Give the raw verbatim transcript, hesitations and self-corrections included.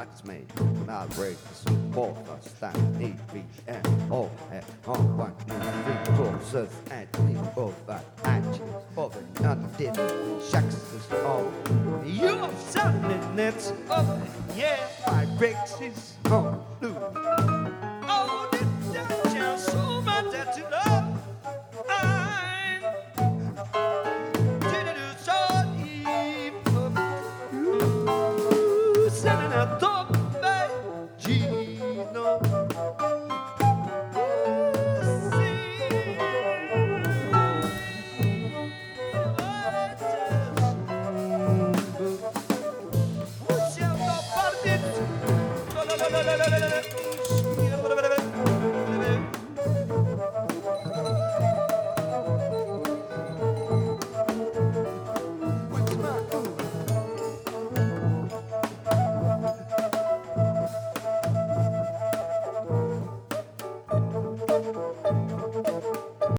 is made. Now break the some four, five, stand, E, B, N, O, F, on one, two, three, four, six, eight, three, four, five, action, four, none, did, shucks, is all. You're something that's up, yeah, my breaks is on blue. Oh, this down so much that you know. I did it so deep. Ooh, sending a thought.